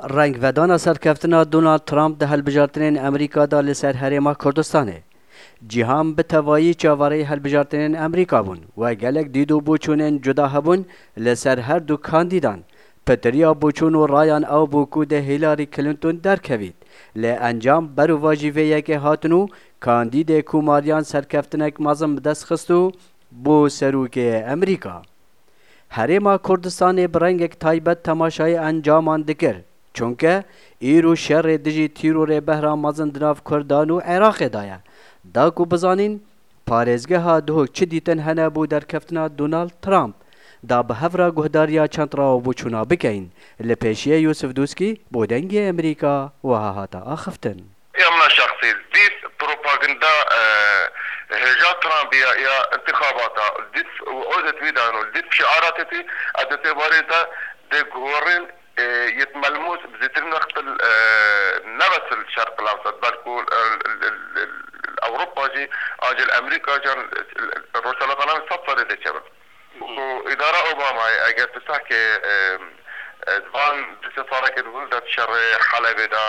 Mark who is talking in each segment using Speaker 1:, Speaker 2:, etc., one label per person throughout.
Speaker 1: رنگ ودانا سرکفتنا دونالد ترامپ ده هلبجارتنین امریکا دا لسر هریما کردستانه. جیهان به توایی چاواره هلبجارتنین امریکا بون و گلک دیدو بوچونین جدا هبون لسر هر دو کاندیدان. پتریا بوچون و رایان او بوکو ده هیلاری کلینتون درکوید. لی انجام برو واجیوه که هاتنو کاندید کوماریان سرکفتنک مازم بدست خستو بو سروک امریکا. هریما کردستان برنگک تایبت تماشای انجامان دکر. چونکه ایرو شر دجی تیرور بهرام مازن دناف کردان و عراق دایه. دا کو بزانین پارێزگە ها دهۆک چ دیتن هەنە بۆ دەرکەفتنا دۆنالد ترامپ دا بە هەڤرا گوهداریا چەندڕاوە بۆ چوونا بکەین لە پێشیە یوسف دووسکی بۆ دەنگی ئەمریکا وها هاتە ئاخفتن.
Speaker 2: يمنا شخصي ديت بروباغندا هجا ترامب يا انتخاباتها ديت وعودت فيدانو ديت شعاراتي ادتي باريتا دي غورين يتملموس بزيتين نقط نفس الشرق الاوسط بالكو اوروبا جي اجل امريكا جان روسيا طالما صفر دي شباب واداره اوباما اجت تحكي دفان دستاره كده ولدت شر حلب دا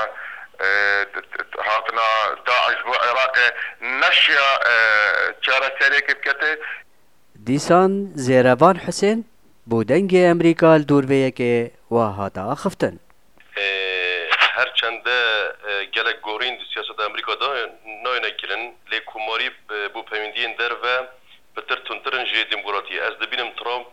Speaker 2: هاتنا داعش والعراق نشيا چاره سريك بكته
Speaker 1: دیسان زیروان حسین بۆ دەنگی ئەمریکا دووربەیەکێ وا هاتە ئاخفتن.
Speaker 3: هەرچەندە gelek gorîn di siyaseta Amerîka da nayêne kirin lê komarî bû peyvîndiyên derve bi tir tuntirin ji demokratiyê. Ez dibînim Trump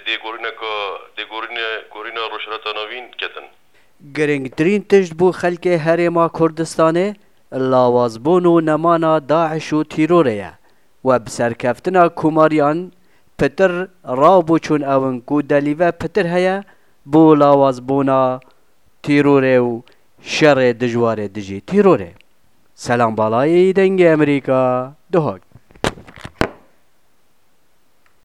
Speaker 3: gorîna rojhilata navîn ketin.
Speaker 1: گرنگترین تشت بۆ خەلکê هەرێما کوردستانê lawazbûn û nemana Daeş û tîrorê ye we bi serkeftina komariyan pitir rawbûçûn ewin ku delîve pitir heye بۆ lawazbûna tîrorê û şerê dijwarê dijî tîrorê. Selam balayê dengê Amerîka dihok.